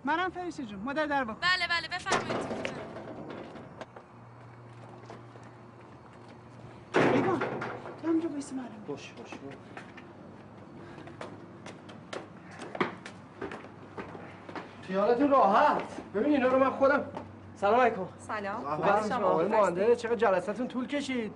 منم فریسه جون. مادر در با. بله بله بفرمایید. ایوان تو همینجا بایست معلم. باش. خیالتون راحت. ببین اینا رو من خودم. سلام علیکم. سلام. خوب شما آقای مهندس چقدر جلساتون طول کشید.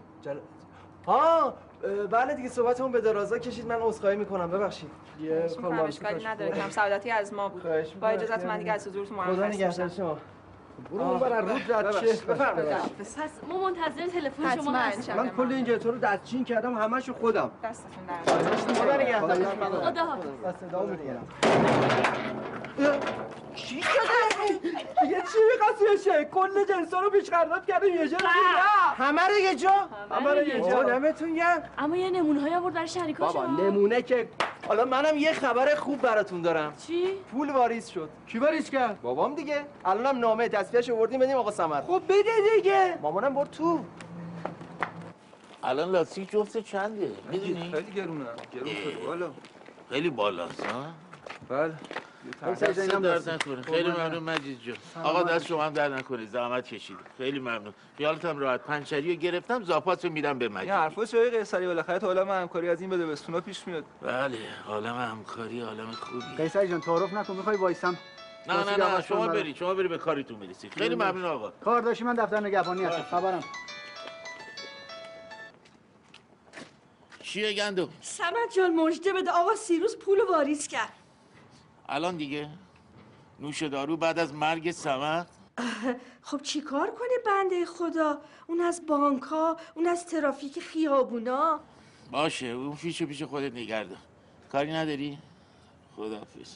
بله دیگه صحبتمون به درازا کشید. من عذرخواهی میکنم ببخشید. یه اشکالی نداره. کم سعادتی از ما بود. با اجازهت من دیگه از حضورتون خدا نگهدار شما. برو اون برا رود رد شه. بفرمایید. پس ما منتظر تلفن شما هستیم. من کل این جتو رو دستچین کردم همه‌شو خودم. دستتون درد. خدا نگهدار. خدا حافظ. صدا میکنم. چی شده؟ دیگه چی می‌خواستی بشه؟ کل جنسا رو پیش قرارداد کردیم یه جا رو همه رو یه جا؟ همه رو یه جا. دمتون گرم. اما یه نمونه‌های آورد برای شریکاش. بابا نمونه که حالا منم یه خبر خوب براتون دارم. چی؟ پول واریز شد. کی واریز کرد؟ بابام دیگه. الانم نامه تصفیه‌اش آوردیم بدیم آقا سمر. خب بده دیگه. مامانم برد تو. الان لاستیک جفت چنده؟ میدونی؟ خیلی گرونه. گرون شد والا. خیلی بالاست ها؟ بله. دست درد نکنه. خیلی ممنون مجید جون. آقا دست شما هم درد نکنه. زحمت کشیدید. خیلی ممنون. خیالتم راحت. پنچری رو گرفتم زاپاتو میدم به مجید. این حرفا چه قیصری بالاخره تو عالم همکاری از این بده بستونا پیش میاد. بله، عالم همکاری عالم خوبی. قیصر جان تعارف نکن. میخوای وایسم؟ نه شما بری به کاریتون برسید. خیلی ممنون آقا. کار داشتی من دفتر نگهبانی هستم. خبرم. چیه گندو؟ سمت جان مژده بده آقا سیروس پول واریز کرد. الان دیگه نوش دارو بعد از مرگ سمر. خب چی کار کنه بنده خدا؟ اون از بانک‌ها، اون از ترافیک خیابونا. باشه اون فیشو پیش خودت نگه دار. کاری نداری؟ خداحافظ.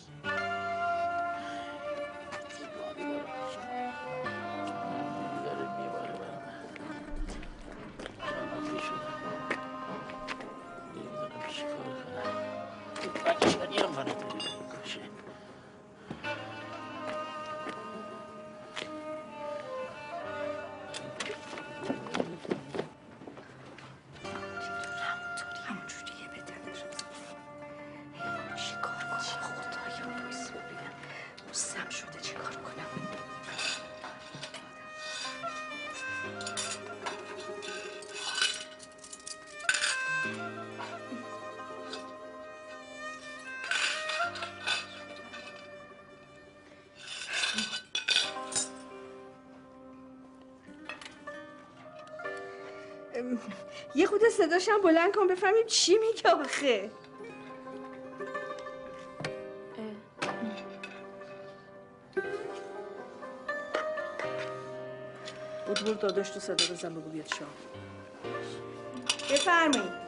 یه خود صداشم بلند کن بفهمیم چی میگه آخه. بود داداش تو صدا بزن بگو بیاد شام. بفرمایید.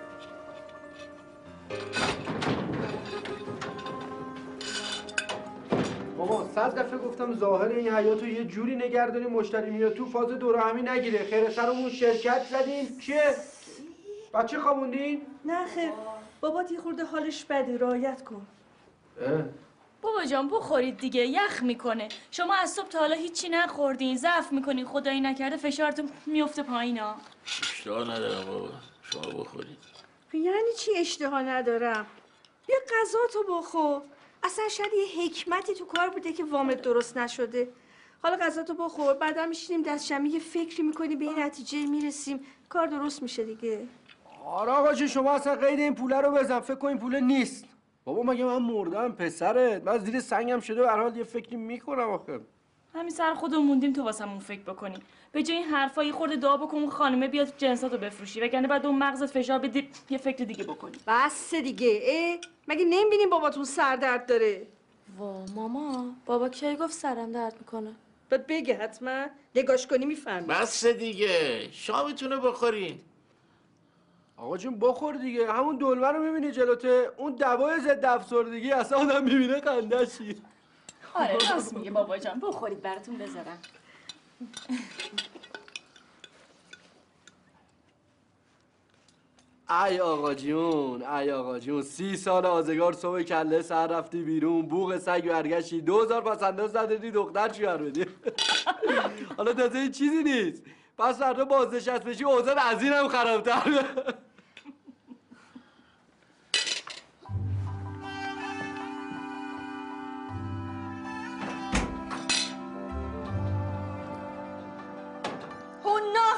بابا 100 دفعه گفتم ظاهر این حیاتو یه جوری نگردونی مشتری میاد تو فاز دور همی نگیره. خیر سرمون شرکت زدیم. چیه؟ بچه خوابوندین؟ نه خیر بابات یه خورده حالش بده رعایت کن. بابا جان بخورید دیگه یخ میکنه. شما از صبح تا حالا هیچی نخوردین ضعف میکنین خدایی نکرده فشارتون میفته پایینا. اشتها ندارم بابا شما بخورید. یعنی چی اشتها ندارم؟ بیا غذا تو بخور. اصلا شاید یه حکمتی تو کار بوده که وامت درست نشده. حالا غذا تو بخور بعدا میشینیم دست جمعی یه فکری میکنیم به این نتیجه میرسیم کار درست میشه دیگه. آره آقا جون شما اصلا قید این پوله رو بزن. فکر کن این پوله نیست. بابا مگه من مردم پسرت؟ من زیر سنگم شده به هر حال یه فکری میکنم آخه. همین سر خودمون موندیم تو واسمون فکر بکنیم. به جای این حرفا یه خورده دعا بکن اون خانمه بیاد جنساتو بفروشی وگرنه بعد اون مغزت فشار بدی یه فکر دیگه بکنی. بس دیگه. مگه نمیبینیم باباتون سردرد داره؟ وا ماما بابا کی گفت سرم درد میکنه؟ بعد بگه حتما نگاش کنی میفهمی. بس دیگه شامتونو بخورین. آقا جون بخور دیگه. همون دلمه رو میبینی جلوته؟ اون دوای ضد افسردگی اصلا آدم میبینه خنده‌شی. آره راست میگه بابا جان بخورید براتون بذارم. ای آقا جون 30 سال آزگار صبح کله سر رفتی بیرون بوق سگ برگشتی 2000 پس انداز زدی دختر شوهر بدی. حالا تازه این چیزی نیست. پس فردا بازنشست بشی اوضاع از اینم خرابتر.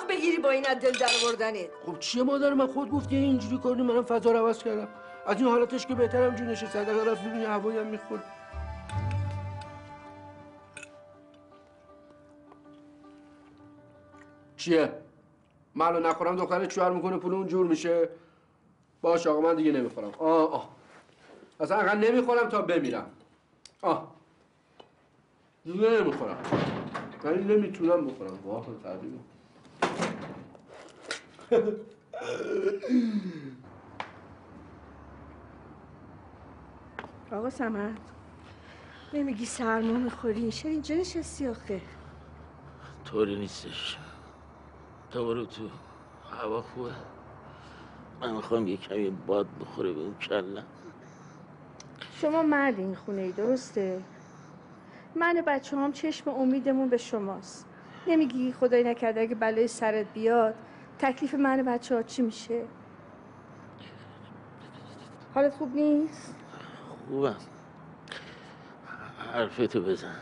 طلاق بگیری با این از دل در آوردنت. خب چیه مادر؟ من خود گفتی اینجوری کردی، منم فضا رو عوض کردم. از این حالتش که بهترم جونشه، صدقه رفت ببینی هوایی هم میخوره. چیه؟ من الان نخورم دخترت چوار میکنه پول اون جور میشه؟ باشه آقا من دیگه نمیخورم. اصلا اقل نمیخورم تا بمیرم. دیگه نمیخورم. ولی نمیتونم بخورم. واه تقریبا. آقا صمد نمیگی سرما میخوری؟ چرا اینجا نشستی آخه؟ طوری نیستش. تو برو تو، هوا خوبه. من میخوام یه کمی باد بخوره به اون کلم. شما مرد این خونه ای درسته؟ من و بچه هم چشم امیدمون به شماست. نمیگی خدای نکرده اگه بلای سرت بیاد تکلیف من و بچه ها چی میشه؟ حالت خوب نیست؟ خوبم. حرفتو بزن.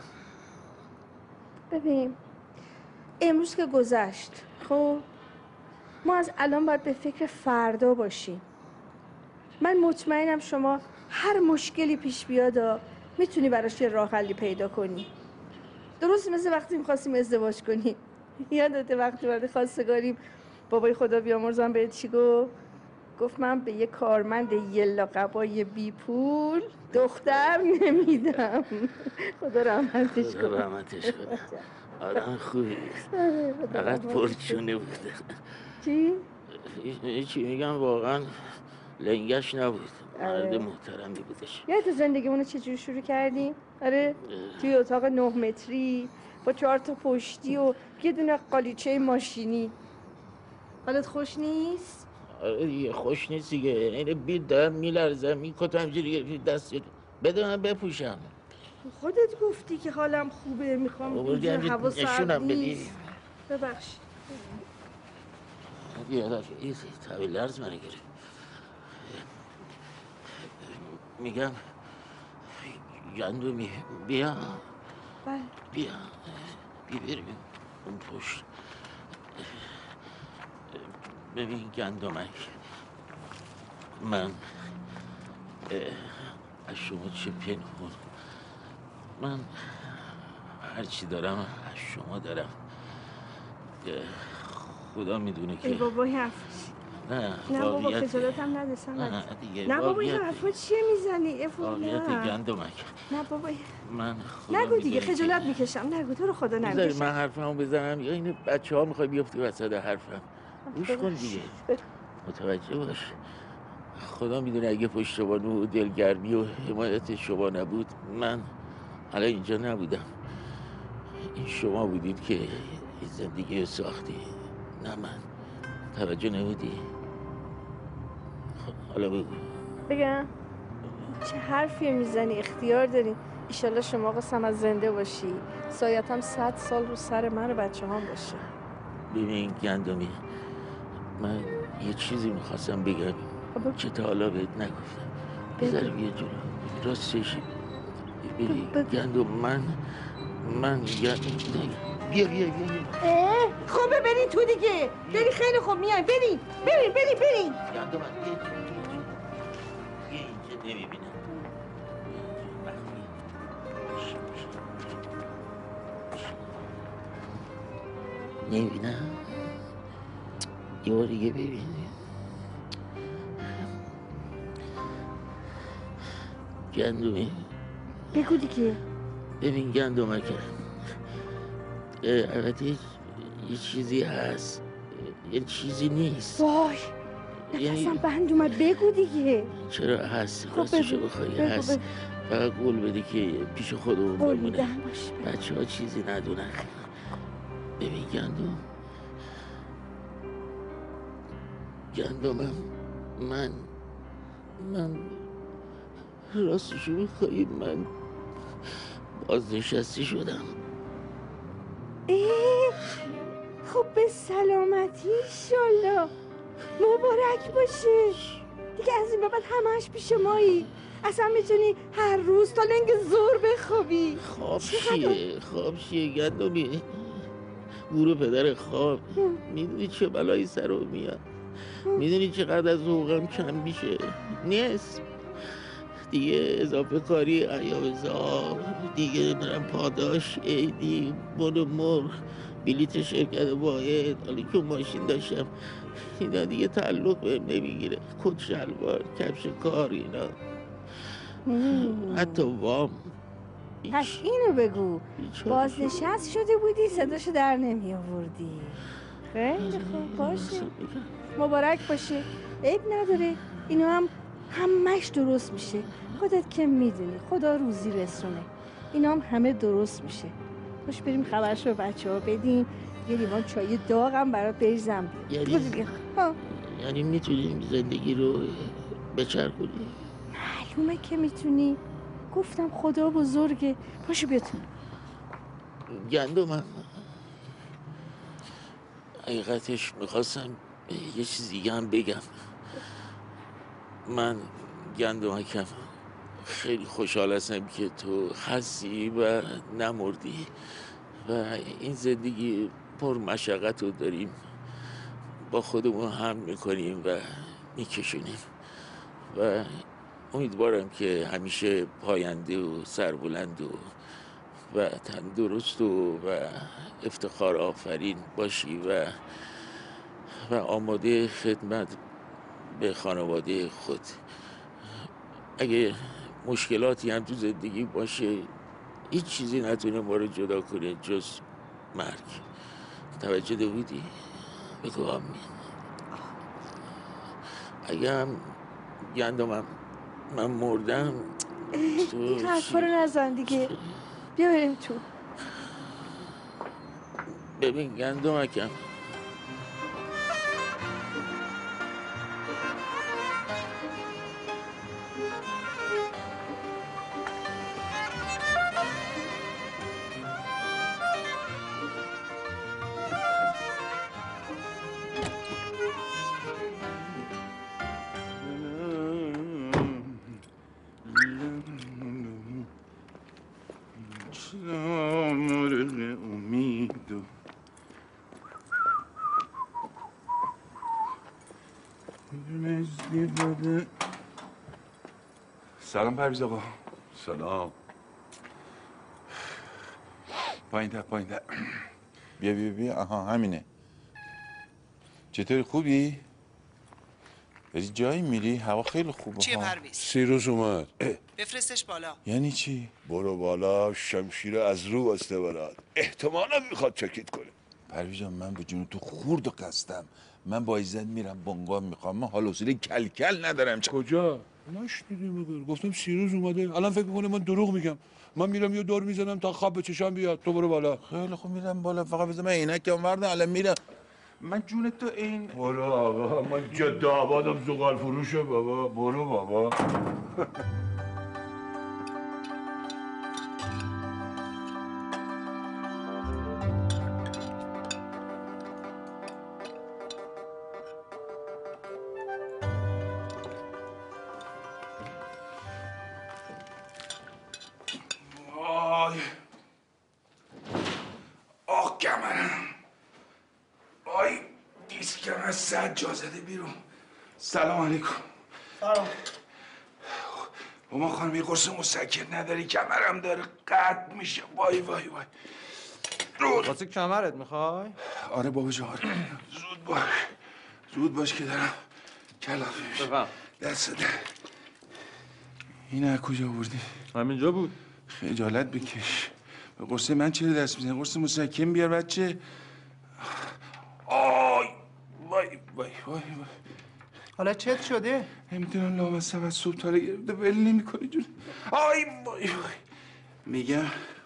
ببین امروز که گذشت، خب ما از الان باید به فکر فردا باشیم. من مطمئنم شما هر مشکلی پیش بیاد میتونی براش یه راه حلی پیدا کنی. درست مثل وقتی میخواستیم ازدواج کنیم. یادته وقتی وارد خواستگاریم بابای خدا بیامرزم بهت چی گفت من به یه کارمند یلا قبای بی پول دختر نمیدم. خدا رحمتش کنه. خدا رحمتش کنه. آدم خوبی فقط پرچونه بوده. چی؟ چی میگم، واقعا لنگش نبود. مرد محترمی بودش. یادت زندگیمونو چجوری شروع کردیم؟ آره توی اتاق 9 متری با 4 تا پشتی و یه دونه قالیچه ماشینی. حالت خوش نیست؟ آره دیگه خوش نیست دیگه. این بید دارم میلرزم میکتم جوری دست بده من بپوشم. خودت گفتی که حالم خوبه میخوام اینجا هوا سرد نیست. ببخش. یادت این تبی لرز منو گرفت. میگم گندمی بیا. بله. بیا بریم اون پشت. ببین گندمک، من از شما چه پنهون. من هرچی دارم از شما دارم. خدا میدونه که ای بابا حرف نه بابا خجالت هم نده نه دیگه. نه بابا این حرفا چیه میزنی؟ واقعیت گندمک. نه بابا من نگو دیگه، خجالت میکشم. نگو تو رو خدا نگو. بذاری من حرفمو بزنم یا این بچه ها میخوای بیفتی وسط حرفم؟ گوش کن دیگه، متوجه باش. خدا میدونه اگه پشتیبانی و دلگرمی و حمایت شما نبود من الان اینجا نبودم. این شما بودید که زندگی ساختی، نه من. توجه نبودی؟ حالا بگو. بگم چه حرفی میزنی؟ اختیار داری. ایشالله شما آقا صمد زنده باشی، سایت هم 100 سال رو سر من و بچه هم باشه. ببین گندمی، من یه چیزی میخواستم بگم که تا حالا بهت نگفتم. بذارم یه جلو راستش. ببین گندم، من بیا خوبه برین تو دیگه. برین خیلی خوب میایم. برین گندم اینجا نمیبینم. نمیبینم. یه بار دیگه ببین. گندمی بگو دیگه. ببین گندمک، البته یه چیزی هست، یه چیزی نیست. وای نفسم بند اومد. بگو دیگه. چرا هست؟ راستشو بخوای هست. فقط قول بده که پیش خودمون بمونه، بچه ها چیزی ندونن. ببین گندمم، من راستشو بخوای من بازنشسته شدم. خب به سلامتی ایشالله. مبارک باشه دیگه. از این بعد همش پیش مایی. اصلا میتونی هر روز تا لنگ زور بخوابی. خواب چیه گندمی؟ گور پدر خواب. میدونی چه بلایی سر رو میاد؟ میدونی چقدر از حقوقم کم میشه؟ نیست دیگه. اضافه کاری ایام زاب دیگه، برم پاداش عیدی مرغ بلیت شرکت واحد. حالا که ماشین داشتم اینا دیگه تعلق بهم نمیگیره. کت شلوار کفش کار اینا، حتی وام. پس اینو بگو بازنشست شده بودی صداشو در نمی آوردی. خیلی خوب باشه، مبارک باشه، عیب نداره. اینو هم همش درست میشه. خودت که میدونی خدا روزی رسونه. اینا هم همه درست میشه. باش بریم خبرش رو بچه ها بدیم. یه لیوان چای داغم برات بریزم. یعنی میتونیم زندگی رو بچرخونیم؟ معلومه که میتونی. گفتم خدا بزرگه. پاشو بتون. گندمم حقیقتش میخواستم یه چیز دیگه هم بگم. من گندمکم خیلی خوشحال هستم که تو هستی و نمردی و این زندگی پر مشقت رو داریم با خودمون هم میکنیم و میکشونیم و امیدوارم که همیشه پاینده و سربلند و تندرست و افتخار آفرین باشی و آماده خدمت به خانواده خود. اگه مشکلاتی هم تو زندگی باشه هیچ چیزی نتونه ما رو جدا کنه جز مرگ. توجه بودی؟ بگو آمین. اگه هم گندمم من مردم این حرفا رو نزن دیگه. بیا بریم تو. ببین گندمکم، سلام پرویز آقا. سلام. پایین تر پایین تر. بیا بیا بیا. آها همینه. چطوری خوبی؟ بری جایی میری؟ هوا خیلی خوبه. چیه پرویز؟ سیروس اومد. بفرستش بالا. یعنی چی؟ برو بالا شمشیر از رو واسطه برات. احتمالا میخواد چکیت کنه. پرویز جان من به جون تو خورد و قصدم. من با عزت میرم بنگاه میخوام. من حال حوصله کل ندارم. کجا؟ نشنیدی مگر؟ گفتم سیروس اومده. الان فکر میکنه من دروغ میگم. من میرم یه دور میزنم تا خواب به چشام بیاد. تو برو بالا. خیلی خوب میرم بالا. فقط بذار من عینکم وردم الان میرم. من جون تو این برو آقا. من جد آبادم زغال فروشه بابا. برو بابا. آه کمرم. آی دیسکم از سد جا زده بیرون. سلام علیکم. سلام. ما خانم یه قرص مسکن نداری؟ کمرم داره قطع میشه. وای وای وای. واسه کمرت میخوای؟ آره بابا جان. زود باش. زود باش که دارم کلافه میشه. بفهم. دست ده. این از کجا بردی؟ همینجا بود. خجالت بکش. به قرصه من چرا دست میزنی؟ قرص مسکن بیار بچه. آی وای وای وای وای. حالا چت شده؟ نمیدونم لامصب از صبح تا گرفته ول نمی‌کنی جون. آی وای وای. میگم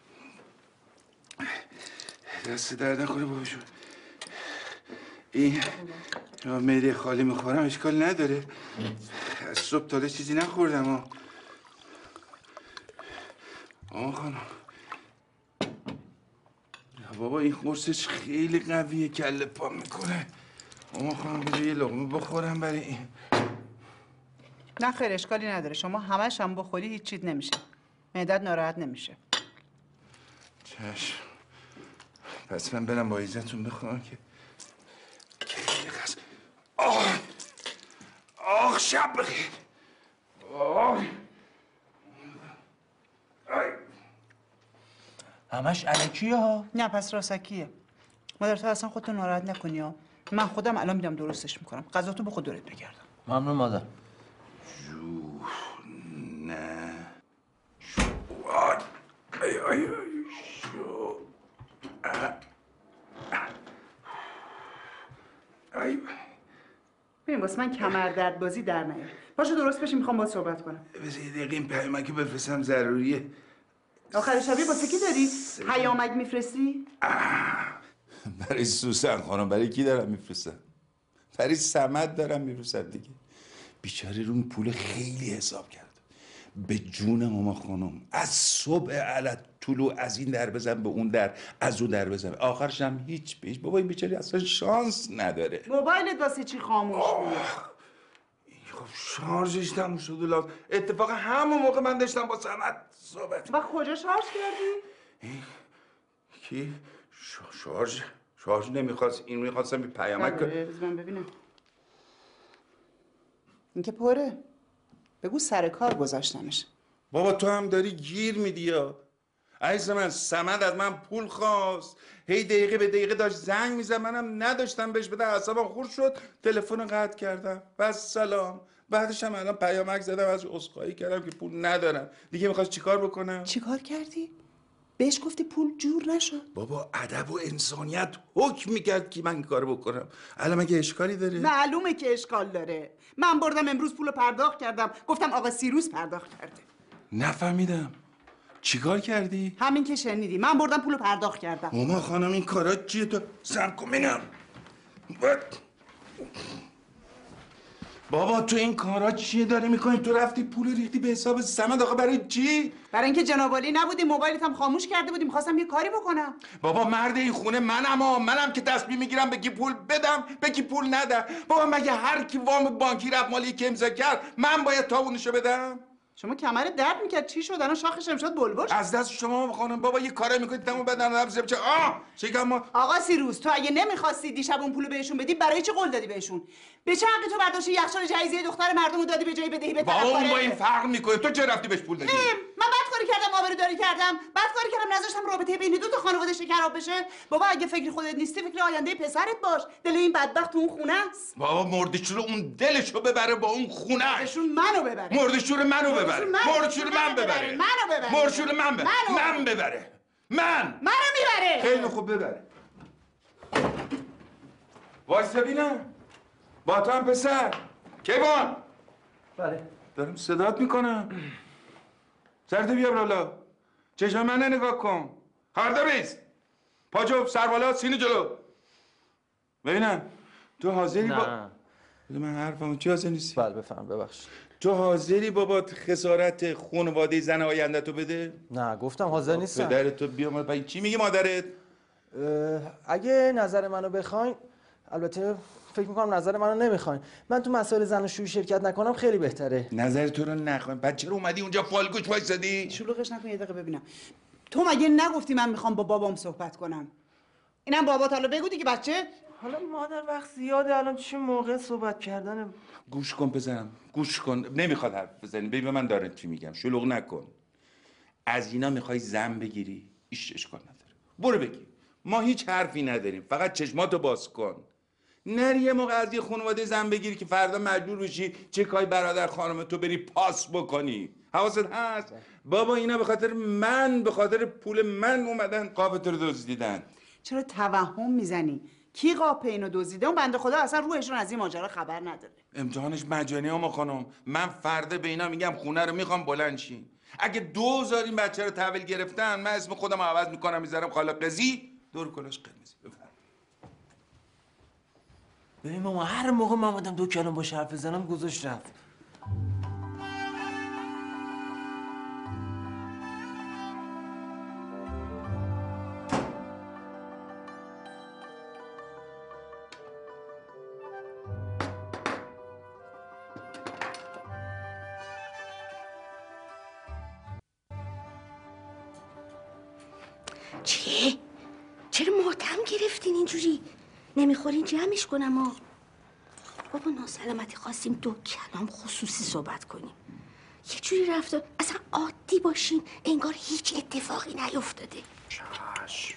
دست درد نکنه بابا جون. این معده خالی میخورم اشکال نداره. از صبح تا چیزی نخوردم. خانم بابا این قرصش خیلی قویه کله پا میکنه. خانم بذار یه لقمه بخورم برای این. نه خیر اشکالی نداره. شما همش هم بخوری هیچ چیز نمیشه. معدت ناراحت نمیشه. چشم. پس من برم با عزتون بخوام که خیلی خست. آخ شب بخیر. همش الکیه ها. نه پس راستکیه. مادر تو اصلا خودتو ناراحت نکنی ها. من خودم الان میدم درستش میکنم. غذاتو به خود دورت بگردم. ممنون مادر. نه ای شو ببین واسه من کمر درد بازی در نیار. پاشو درست بشی میخوام باهات صحبت کنم. بذار یه دقیقه این پیامک رو بفرستم ضروریه. آخر شبی واسه کی داری پیامک میفرستی؟ برای سوسن خانم. برای کی دارم میفرستم؟ برای سمد دارم میفرستم دیگه. بیچاره رو پول خیلی حساب کرد. به جون ماما خانم از صبح علت طلوع از این در بزن به اون در، از اون در بزن، آخرش هم هیچ پیش. بابا این بیچاره اصلا شانس نداره. موبایلت واسه چی خاموش بود؟ خب شارژش تموم شد و لازم. اتفاقا همون موقع من داشتم با سمد صحبت. و کجا شارژ کردی؟ کی؟ شارژ نمیخواست. این میخواستم بی پیامک بذار من ببینم. این که پره. بگو سر کار گذاشتمش. بابا تو هم داری گیر میدی یا؟ عزیز من سمد از من پول خواست، هی دقیقه به دقیقه داشت زنگ میزد، منم نداشتم بهش بدم، اعصابم خورد شد، تلفن رو قطع کردم. بس سلام. بعدش هم الان پیامک زدم ازش عذرخواهی کردم که پول ندارم. دیگه میخواست چیکار بکنم؟ چیکار کردی؟ بهش گفتی پول جور نشد؟ بابا ادب و انسانیت حکم میکرد که من این کارو بکنم. الان مگه اشکالی داره؟ معلومه که اشکال داره. من بردم امروز پولو پرداخت کردم، گفتم آقا سیروس پرداخت کرده. نفهمیدم. چیکار کردی؟ همین که شنیدی. من بردم پولو پرداخت کردم. ماما خانم این کارا چیه؟ تو سم کن ببینم. بابا تو این کارا چیه داری میکنی؟ تو رفتی پول ریختی به حساب سمد. آخه برای چی؟ برای اینکه جنابعالی نبودی، موبایلت هم خاموش کرده بودی، می‌خواستم یه کاری بکنم. بابا مرد این خونه منم که تصمیم میگیرم به کی پول بدم به کی پول ندم. بابا مگه هر کی وام بانکی رفت مالی که امضا کرد من باید تاوونشو بدم؟ شما کمرت درد میکرد چی شد؟ الان شاخش شد بلبل. از دست شما خانم. بابا یه کاری میکنید تمام بدن رفت چه چیکار ما. آقا سیروس تو اگه نمیخواستی دیشب اون پولو بهشون بدی، برای چی قول دادی بهشون؟ به چه حقی تو برداشتی یخچال جهیزیه دختر مردمو دادی به جای بدهی به طرف؟ بابا اون با این فرق میکنه. تو چه رفتی بهش پول دادی؟ من بد کاری کردم، آبروداری کردم، بد کاری کردم، نذاشتم رابطه بین دو تا خانواده شکراب بشه. بابا اگه فکر خودت نیستی فکر آینده پسرت باش. دل این بدبخت تو اون خونه است. بابا مردشور اون دلشو ببره با اون خونه. مردشور منو ببره. مردشور منو ببره. مردشور من ببره. منو ببره. مردشور من ببره. من ببره. منو میبره. خیلی خوب ببره. وایسا ببینم. با تو هم پسر. کیوان. بله. دارم صدات میکنم. سرتو بیار بالا. چشم من نگاه کن. خبردار بیست. پا جفت، سر بالا، سینه جلو. ببینم تو حاضری نه. من حرفمو چی حاضر نیستی؟ بله بفهم ببخشید. تو حاضری بابا خسارت خانواده زن آینده تو بده؟ نه گفتم حاضر نیستم. پدرت تو بیا ما چی میگی مادرت؟ اگه نظر منو بخواین، البته فکر میکنم نظر منو نمیخواین، من تو مسائل زناشویی شرکت نکنم خیلی بهتره. نظر تو رو نخوایم. بعد چرا اومدی اونجا فالگوش وایسادی؟ شلوغش نکن یه دقیقه ببینم. تو مگه نگفتی من میخوام با بابام صحبت کنم؟ اینم بابات حالا بگو دیگه بچه. حالا مادر وقت زیاده، الان چه موقع صحبت کردنه؟ گوش کن بزنم. گوش کن. نمیخواد حرف بزنی. ببین من دارم چی میگم. شلوغ نکن. از اینا میخوای زن بگیری؟ ایش اشکال نداره. برو بگی. ما هیچ حرفی نداریم. فقط چشماتو باز کن. نری یه موقع از یه خانواده زن بگیری که فردا مجبور بشی چکای برادر خانم تو بری پاس بکنی. حواست هست؟ بابا اینا به خاطر پول من اومدن قاپت رو دزدیدن. چرا توهم میزنی؟ کی قاپ اینو دزدیده؟ اون بنده خدا اصلا روحشون از این ماجرا خبر نداره. امتحانش مجانی اما خانم. من فردا به اینا میگم خونه رو میخوام بلند شین. اگه 2000 این بچه رو تحویل گرفتن من اسم خودم عوض میکنم میذارم خاله قضی دور کلاش قرمزی. ببین ماما هر موقع من اومدم دو کلام باش حرف بزنم گذاشت رفت. چرا ماتم گرفتین اینجوری؟ نمیخورین جمعش کنم ها. بابا ناسلامتی خواستیم 2 کلام خصوصی صحبت کنیم. یه جوری رفتار اصلا عادی باشین انگار هیچ اتفاقی نیفتاده. چشم.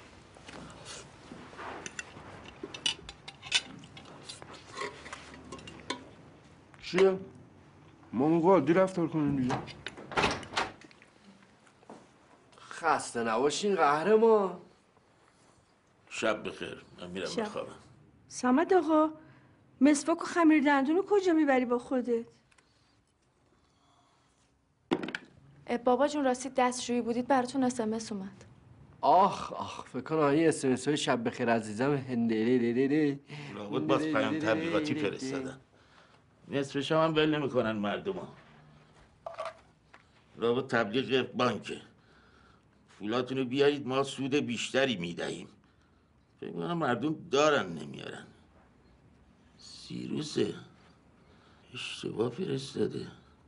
چیه؟ ما موقع عادی رفتار کنیم دیگه. خسته نباشین قهرمان. شب بخیر. من میرم بخوابم. صمد آقا مسواک و خمیر دندونو کجا میبری با خودت؟ بابا جون راستی دستشویی بودید براتون اسمس اومد. آخ فکر کنم این اسمس های شب بخیر عزیزم هندره لابد باز پیام تبلیغاتی فرستادن. نصفش هم ول نمیکنن مردما. لابد تبلیغ بانکه. پولاتونو بیارید ما سود بیشتری میدهیم. فکر میکنم مردم دارن نمیارن. سیروسه اشتباه فرستاده.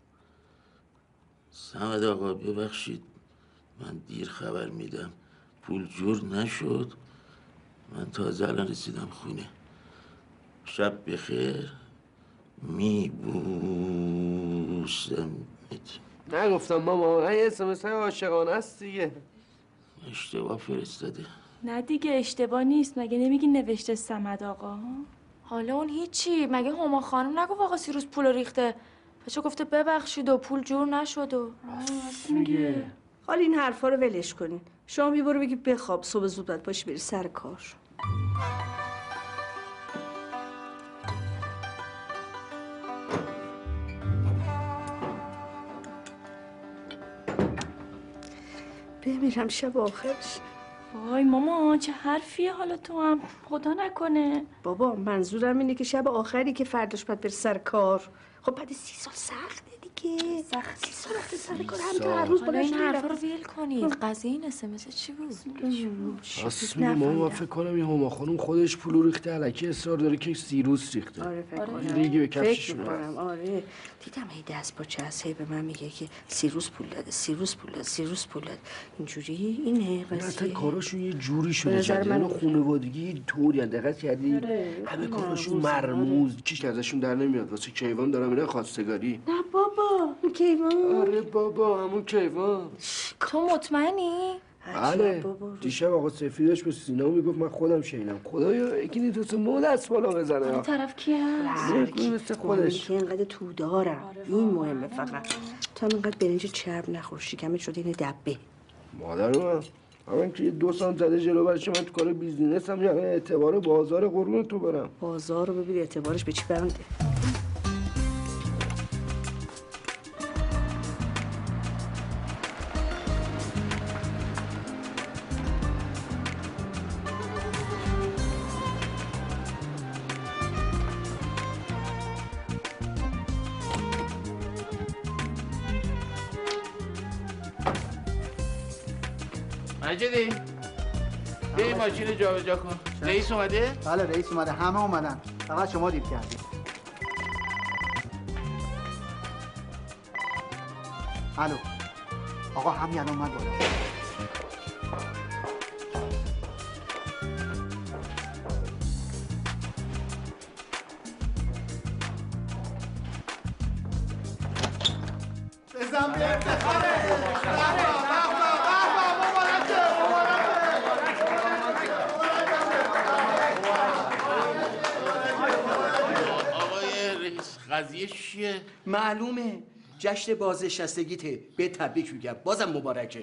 صمد آقا ببخشید من دیر خبر میدم. پول جور نشد. من تازه الان رسیدم خونه. شب بخیر. میبوسمت. نگفتم ماما این اسمس های عاشقانه است دیگه. اشتباه فرستاده. نه دیگه اشتباه نیست. مگه نمیگی نوشته صمد آقا؟ حالا اون هیچی. مگه هما خانم نگفت آقا سیروس پول ریخته؟ بچه گفته ببخشید و پول جور نشد و میگه. حالا این حرفا رو ولش کنین. شما بی برو بگی بخواب صبح زود باید پاشی بری سر کار. بمیرم شب آخرش. وای ماما چه حرفیه حالا تو هم خدا نکنه. بابا منظورم اینه که شب آخری که فرداش باید بری سر کار. خب بعد 30 سال سخته دیگه. سخت 30 سال رفته سر کار همینطور هر روز حالا بلند این شدی حرفا رو رفتی. ویل کنید. قضیه این اسمس چی بود؟ راست میگه ماما فکر کنم این هما خانم خودش پول ریخته الکی اصرار داره که سیروس ریخته. آره فکر کنم. ریگی به کفشش فکر می‌کنم آره. دیدم هی دست با چسب به من میگه که سیروس پول داده سیروس پول داده سیروس پول داده. اینجوری اینه اصلا قضیه. کاراشون یه جوری شده نظر جدیدن من- و خانوادگی یه طوری دقت کردی همه کاراشون مرموز چیش ازشون در نمیاد واسه کیوان دارم اینا خواستگاری. نه بابا اون کیوان. آره بابا همون کیوان. تو مطمئنی؟ بله دیشب آقا سفیدش به سینا میگفت من خودم شینم خدایا یکی نیست مو دست بالا بزنه. این طرف کیه؟ مثل خودش که اینقدر تو دارم این مهمه فقط. تو هم اینقدر برنج چرب نخور شکمت شده این دبه. مادر من همین که 2 سال زده جلو برش من تو کار بیزینس هم یعنی اعتبار بازار قربون تو برم. بازار رو ببین اعتبارش به چی بنده. مجدی بیا این ماشین جابجا کن. رئیس اومده؟ بله رئیس اومده همه اومدن فقط شما دیر کردید. الو آقا همین الان اومد بالا. بزن به افتخاره. قضیه چیه؟ معلومه جشن بازنشستگیته. به تبریک میگم بازم مبارکه.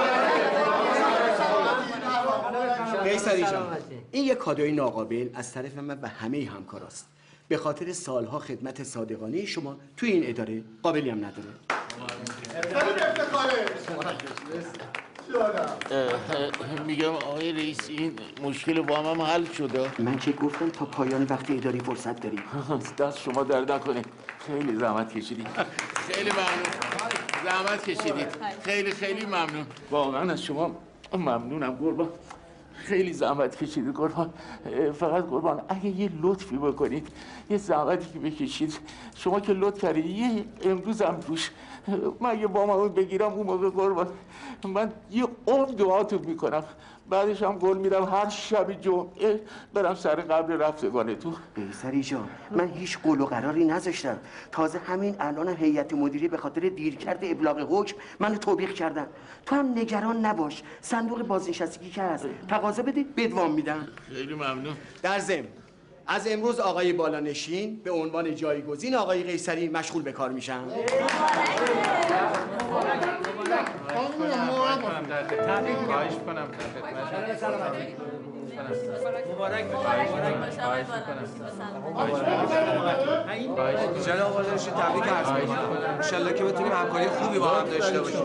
قیصری جان این یه کادوی ناقابل از طرف من و همه همکاراست. به خاطر سالها خدمت صادقانه شما توی این اداره قابلی هم نداره. میگم آقای رئیس این مشکل وام هم حل شده. من که گفتم تا پایان وقت اداری فرصت داریم. دست شما درد نکنه. خیلی زحمت کشیدید. خیلی ممنون. زحمت کشیدید. خیلی خیلی ممنون. واقعا از شما ممنونم قربان. خیلی زحمت کشیدید قربان. فقط قربان اگه یه لطفی بکنید یه زحمتی که بکشید شما که لطف کردید یه امروز هم روش من یه وامو بگیرم اون موقع قربان من یه عمر دعاتون میکنم بعدش هم قول میدم هر شب جمعه برم سر قبر رفتگان تو. قیصری جان من هیچ قول و قراری نذاشتم. تازه همین الانم هیئت مدیره به خاطر دیرکرد ابلاغ حکم منو توبیخ کردن. تو هم نگران نباش، صندوق بازنشستگی که هست تقاضا بده بدوام میدن. خیلی ممنون. در ضمن از امروز آقای بالانشین به عنوان جایگزین آقای قیصری مشغول به کار میشن. جناب بالانشین تبریک عرض می‌کنم. ان شاءالله که بتونیم همکاری خوبی با هم داشته باشیم.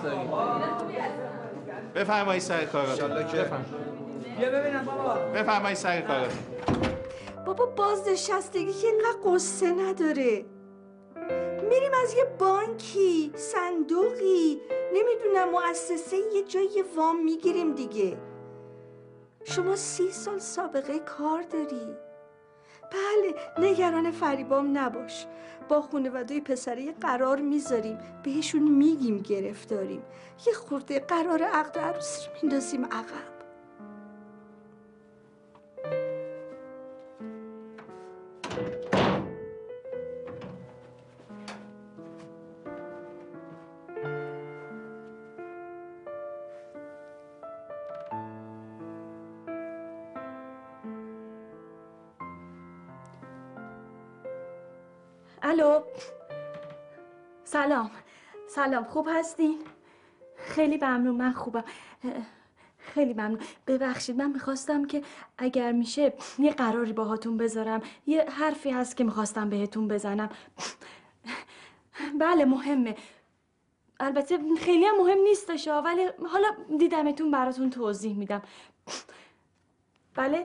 بفرمایید سر کار. ان شاءالله که بیا ببینم بابا. بفرمایید سر کار. بابا بازنشستگی که اینقدر قصه نداره. میریم از یه بانکی، صندوقی، نمیدونم مؤسسه یه جای وام میگیریم دیگه. شما 30 سال سابقه کار داری. بله نگران فریبام نباش. با خانواده پسره یه قرار میذاریم، بهشون میگیم گرفتاریم. یه خورده قرار عقد عروسی رو میندازیم عقب. الو سلام خوب هستین؟ خیلی ممنون من خوبم. خیلی ممنون. ببخشید من میخواستم که اگر میشه یه قراری باهاتون بذارم، یه حرفی هست که میخواستم بهتون بزنم. بله مهمه، البته خیلی هم مهم نیستش ولی حالا دیدمتون براتون توضیح میدم. بله؟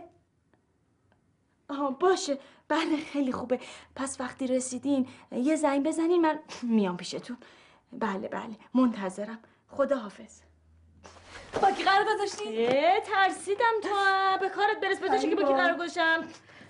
باشه بله خیلی خوبه. پس وقتی رسیدین یه زنگ بزنین من میام پیشتون. بله منتظرم. خدا حافظ. با کی قرار گذاشتی؟ ترسیدم تو به کارت برس. به تو چه که با کی قرار گذاشتم؟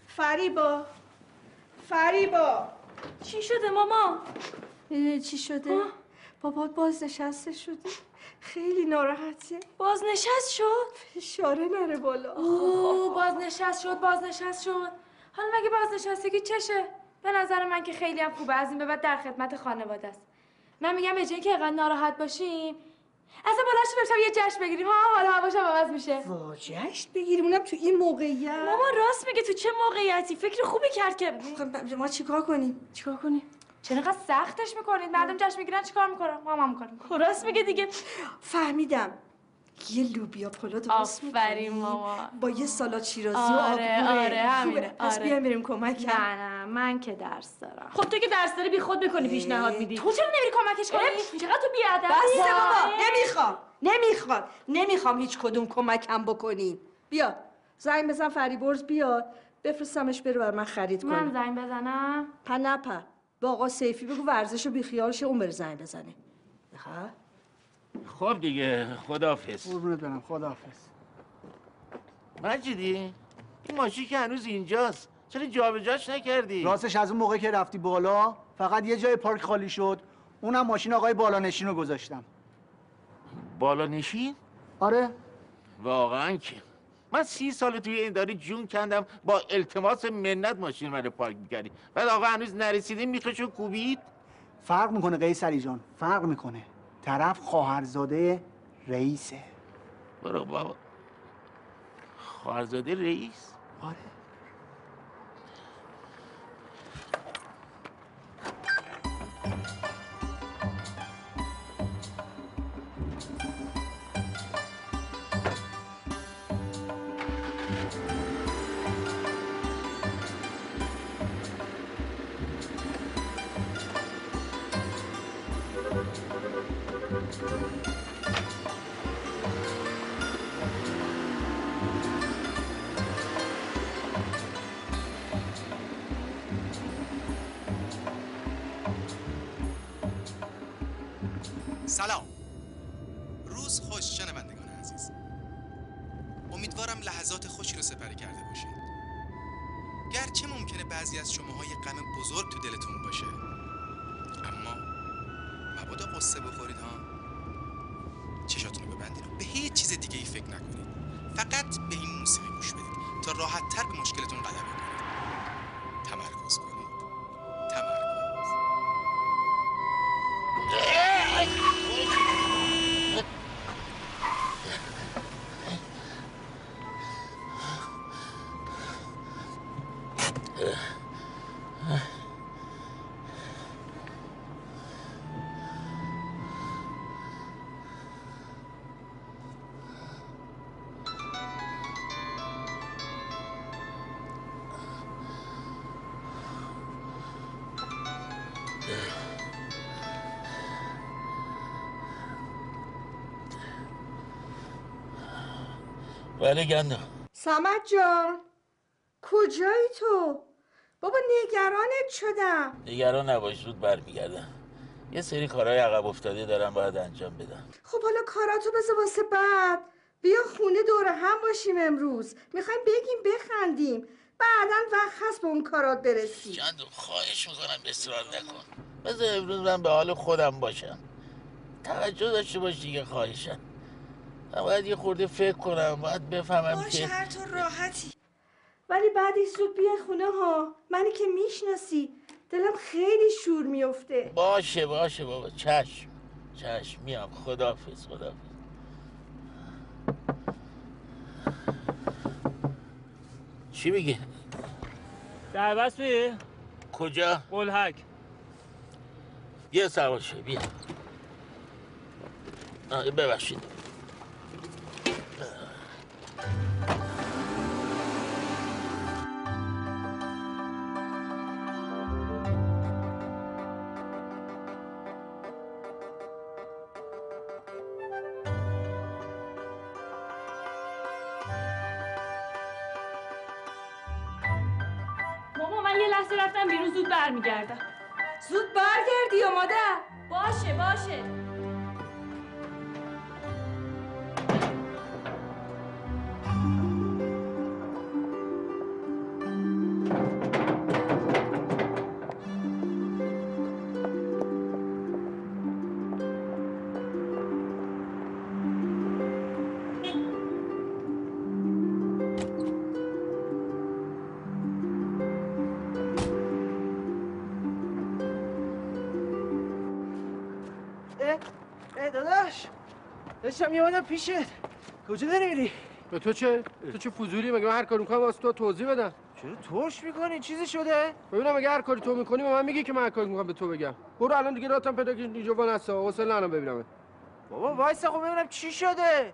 فریبا چی شده ماما؟ چی شده؟ بابا بازنشسته شده. خیلی ناراحته. بازنشست شد؟ فشاره نره بالا. اوه بازنشست شد. حالا مگه بازنشستگی چشه؟ به نظر من که خیلی هم خوبه. از این به بعد در خدمت خانواده است. من میگم به جای که اینقدر ناراحت باشیم اصلا بلند شو یه جشن بگیریم. حالا هواش هم عوض میشه. جشن بگیریم اونم تو این موقعیت؟ ماما راست میگه. تو چه موقعیتی؟ فکر خوبی کرد که ما چیکار کنیم؟ چرا انقدر سختش میکنید؟ مردم جشن میگیرن چیکار میکنن؟ ما هم میکنیم. راست میگه دیگه. فهمیدم. یه لوبیا پلو درست میکنیم. آفرین ماما. با یه سالاد شیرازی و آره همینه. پس بیایم بریم کمک. نه من که درس دارم. خب تو که درس داری بی خود میکنی پیشنهاد میدی. تو چرا نمیری کمکش کنی؟ چقدر تو بیادب. بس بابا نمیخوام هیچ کدوم کمکم بکنین. بیا زنگ بزن فریبرز بیاد بفرستمش بره بر من خرید کنه. من زنگ بزنم؟ نه با آقا سیفی بگو ورزشو بیخیال شه اون بره زنگ بزنه. خب دیگه خداحافظ. قربونت برم خداحافظ. مجیدی این ماشین که هنوز اینجاست چرا جابجاش نکردی؟ راستش از اون موقع که رفتی بالا فقط یه جای پارک خالی شد، اونم ماشین آقای بالانشین رو گذاشتم. بالانشین؟ آره واقعا که من 30 سال توی این اداره جون کندم با التماس منت ماشین منو پارک می‌کردی. بعد آقا هنوز نرسیدیم میخشو کوبید. فرق میکنه قیصری جان، فرق میکنه. طرف خواهرزاده رئیسه. برو بابا. خواهرزاده رئیس؟ آره. سلام. روز خوش شنوندگان عزیز. امیدوارم لحظات خوشی رو سپری کرده باشید. گرچه ممکنه بعضی از شماها یه غم بزرگ تو دلتون باشه، اما مبادا قصه بخورید ها. چشاتون رو ببندید و به هیچ چیز دیگه ای فکر نکنید. فقط به این موسیقی گوش بدید تا راحت تر به مشکلتون غلبه کنید. تمرکز کنید. تمرکز. بله گندم. صمد جان کجایی تو؟ بابا نگرانت شدم. نگران نباش، زود برمیگردم. یه سری کارهای عقب افتاده دارم باید انجام بدم. خب حالا کاراتو بذار واسه بعد. بیا خونه دور هم باشیم امروز. میخوایم بگیم بخندیم. بعداً وقت هست به اون کارات برسی. گندم خواهش میکنم اصرار نکن. بذار امروز من به حال خودم باشم. توجه داشته باش دیگه، خواهشم. من باید یه خورده فکر کنم، باید بفهمم باشه که هر طور راحتی. ولی بعدش زود بیا خونه ها. منی که میشناسی دلم خیلی شور میفته. باشه بابا، چشم میام. خداحافظ. چی میگی؟ دربست بی؟ کجا؟ قلحک. بیا سوار شو، بیا. ببخشید. ماما من یه لحظه رفتم بیرون، زود برمیگردم. زود برگردی یا مادر؟ باشه. داداش داشتم میامدم پیشت. کجا داری میری؟ به تو چه؟ تو چه فضولی؟ مگه من هر کاری میکنم واسه تو توضیح بدم؟ چرا ترش میکنی؟ چیزی شده؟ ببینم اگه هر کاری تو میکنی به من میگی که من هر کاری میکنم به تو بگم. برو الان دیگه راتم پیدا کن اینجا با نسا حوصله ندارم ببینم. بابا وایسا خب ببینم چی شده.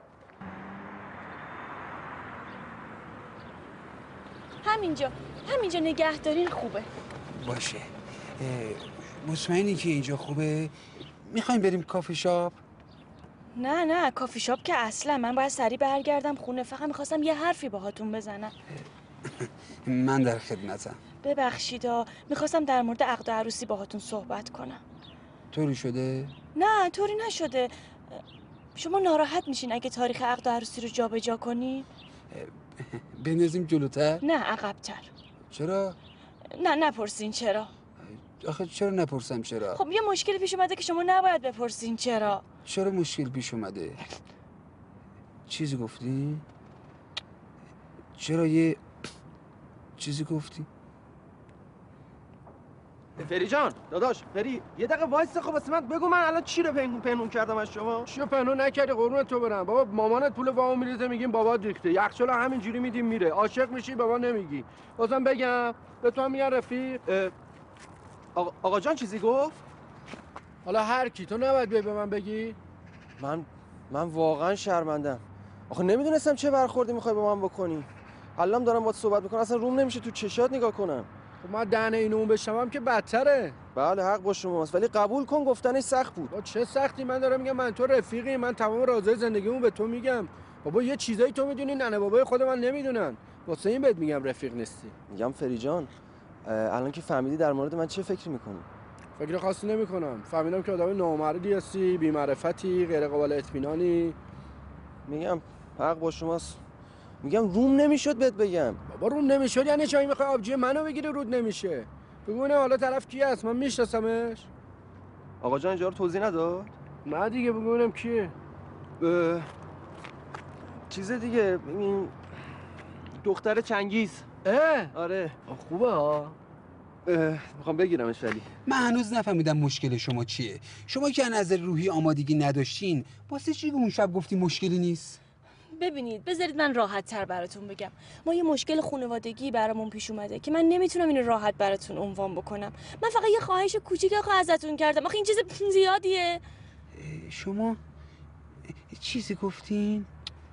همینجا نگهدارین خوبه. باشه. مطمئنی که اینجا خوبه؟ میخوایم بریم کافی شاپ؟ نه کافی شاپ که اصلا. من باید سریع برگردم خونه. فقط میخواستم یه حرفی باهاتون بزنم. من در خدمتم. ببخشید میخواستم در مورد عقد عروسی باهاتون صحبت کنم. طوری شده؟ نه طوری نشده. شما ناراحت میشین اگه تاریخ عقد عروسی رو جابجا کنی؟ بندازیم جلوتر؟ نه عقب‌تر. چرا؟ نه نپرسین چرا. آخه چرا نپرسم چرا؟ خب یه مشکلی پیش اومده که شما نباید بپرسین چرا. چرا مشکل پیش اومده؟ چیزی گفتی؟ چرا یه چیزی گفتی؟ فری جان داداش فری یه دقیقه وایسا. خب واسه من بگو من الان چی رو پنهون کردم از شما؟ چی رو پنهون نکردی قربونت تو برم؟ بابا مامانت پول وامو میریزه میگیم بابا ریخته. یخچال همینجوری میدیم میره. عاشق میشی بابا نمیگی. بازم بگم به تو هم میگن رفیق. آقا جان چیزی گفت؟ حالا هر کی، تو نباید بیای به من بگی؟ من واقعا شرمندم. آخه نمیدونستم چه برخوردی میخوای با من بکنی. الان دارم باهات صحبت میکنم اصلا روم نمیشه تو چشات نگاه کنم. خب من دهن اینو اون بشنوم که بدتره. بله حق با شماست ولی قبول کن گفتنش سخت بود. با چه سختی؟ من دارم میگم من تو رفیقی، من تمام رازهای زندگیمو به تو میگم. بابا یه چیزایی تو میدونی ننه بابای خود من نمیدونن. واسه این بهت میگم رفیق نیستی. میگم فری جان الان که فهمیدی در مورد من چه فکری میکنی؟ فکر خاصی نمیکنم. فهمیدم که آدم نامردی هستی، بی‌معرفتی، غیر قابل اطمینانی. میگم حق با شماست. میگم روم نمیشد بهت بگم. بابا روم نمیشد یعنی چی؟ میخوای آبجی منو بگیری رود نمیشه؟ بگو نه حالا طرف کی هست؟ من میشناسمش. آقا جان اینجا رو توضیح نداد؟ نه دیگه بگو ببینم کیه. چیز دیگه این دختر چنگیز. آره خوبه ها. میخوام بگیرمش ولی من هنوز نفهمیدم مشکل شما چیه. شما که از نظر روحی آمادگی نداشتین، واسه چی اون شب گفتی مشکلی نیست؟ ببینید بذارید من راحت تر براتون بگم. ما یه مشکل خانوادگی برامون پیش اومده که من نمیتونم اینو راحت براتون عنوان بکنم. من فقط یه خواهش کوچیک ازتون کردم. آخه این چیز زیادیه. شما چیزی گفتین؟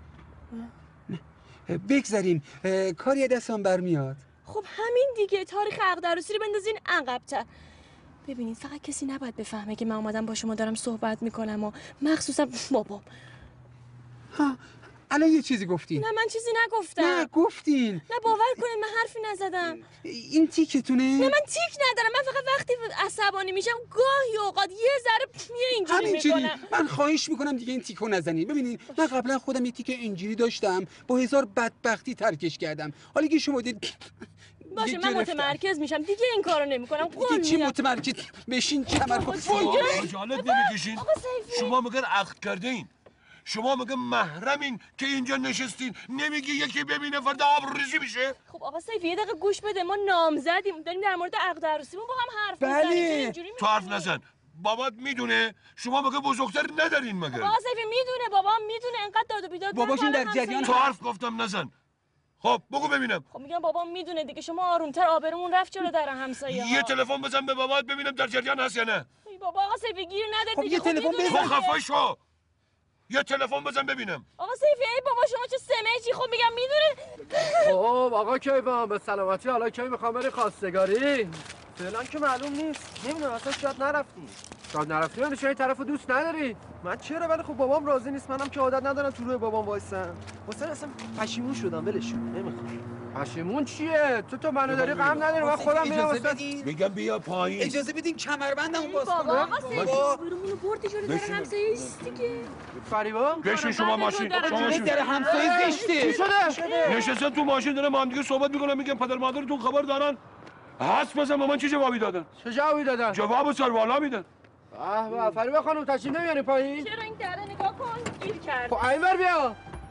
نه بگذاریم، کاری دستم برمیاد. خب همین دیگه، تاریخ عقد عروسی رو بندازین عقب‌تر. ببینید فقط کسی نباید بفهمه که من اومدم با شما دارم صحبت میکنم و مخصوصا بابام. ها الان یه چیزی گفتین. نه من چیزی نگفتم. نه گفتین. نه باور کنید من حرفی نزدم. این تیکتونه؟ نه من تیک ندارم. من فقط وقتی عصبانی میشم گاهی اوقات یه ذره اینجوری میکنم. من خواهش میکنم دیگه این تیکو نزنید. ببینید من قبلا خودم یه تیک اینجوری داشتم، با هزار بدبختی ترکش کردم. حالا که شما دید باشه من متمرکز میشم دیگه این کارو نمیکنم. قول چی متمرکز؟ بشین کمر کن. خجالت نمیکشین؟ شما مگر عقد کردین؟ شما مگه محرمین که اینجا نشستین؟ نمیگی یکی ببینه فردا آبروریزی میشه؟ خب آقا سیفی یه دقیقه گوش بده. ما نامزدیم، داریم در مورد عقد عروسیمون با هم حرف میزنیم. تو حرف نزن. بابات میدونه؟ شما مگه بزرگتر ندارین مگه؟ آقا سیفی میدونه، بابام میدونه. انقدر داد و بیداد باباشون در جریان. تو حرف گفتم نزن. خب بگو ببینم. خب میگم بابام میدونه دیگه. شما آرومتر، آبرومون رفت جلو در همسایه‌ها. یه تلفن بزن به بابات ببینم در جریان هست یا نه. بابا آقا سیفی گیر نده خب دیگه. یه تلفن بزن. خفه شو. یه تلفن بزن ببینم. آقا سیفی ای بابا شما چه سمجی. خب میگم میدونه. خب آقا کیوان به سلامتی. حالا کی میخوام بری خواستگاری؟ فعلا که معلوم نیست. نمیدونم اصلا شاید نرفتی. شاید نرفتی یعنی چه طرفو دوست نداری؟ من چرا؟ ولی خب بابام راضی نیست. منم که عادت ندارم تو روی بابام وایسم. واسه اصلا پشیمون شدم. ولش کن. نمیخوام. پشیمون چیه؟ تو منو داری غم نداری. من خودم میرم واسه. میگم بیا پایین. اجازه بدین کمربندمو باز کنم. بابا آقا سیفی آبرومونو بردی جلو در همسایه ایست دیگه. فریبا بشین شما ماشین. شما در همسایه زشته. چی شده؟ نشستن تو ماشین دارن با هم دیگه صحبت میکنن. میگن پدر مادرتون خبر دارن؟ حس بزن به من چه جوابی دادن؟ چه جوابی دادن؟ جواب سروالا میدن. به فریبا خانم تشریف نمیاری پایین؟ چرا این دره نگاه کن گیر کرد. خب اینور بیا.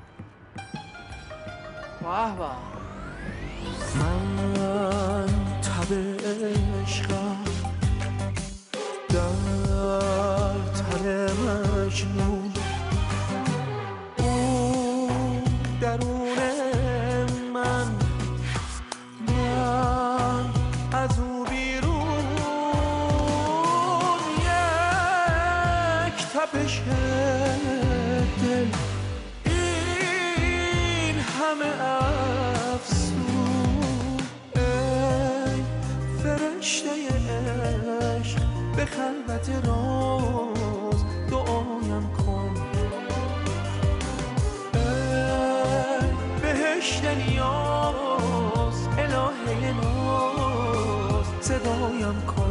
واه واه. من تب عشقم در تن مجنون، اون درون من از او بیرون. یک تپش دل این همه افسون. ای فرشته عشق به خلوت راز دعایم کن. ای بهشت نیاز الهه ناز صدایم کن.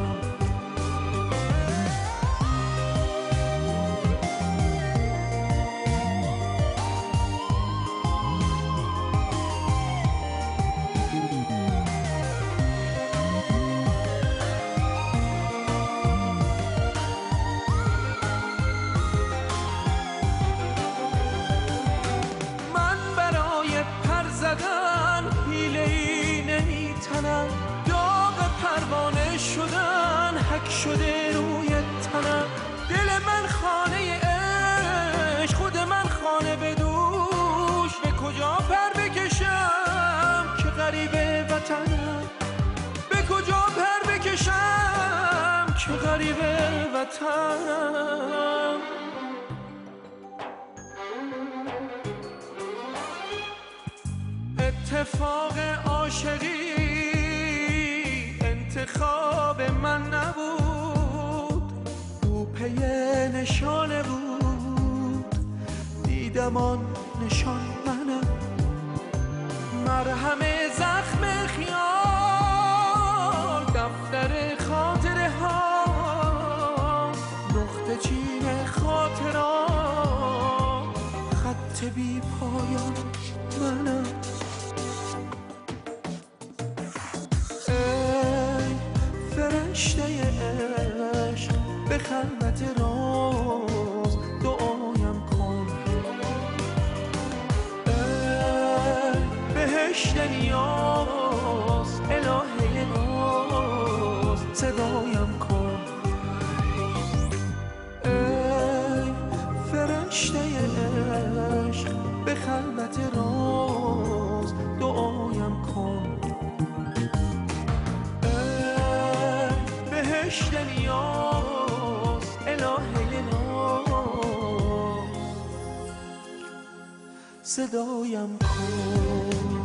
شده روی تنم. دل من خانه عشق، خود من خانه به دوش. به کجا پر بکشم که غریب وطنم؟ به کجا پر بکشم که غریب وطنم؟ اتفاق عاشقی انتخاب من نبود، او پی نشانه بود. دیدم آن نشان منم، مرهم زخم خیال، دفتر خاطره ها، نقطه چین خاطرات، خط بی پایان منم. فرشته عشق به خلوت راز دعایم کن. ای بهشت نیاز الهه ناز صدایم کن ای فرشته عشق به خلوت راز دعایم کن ای بهشت نیاز الهه ناز صدایم کن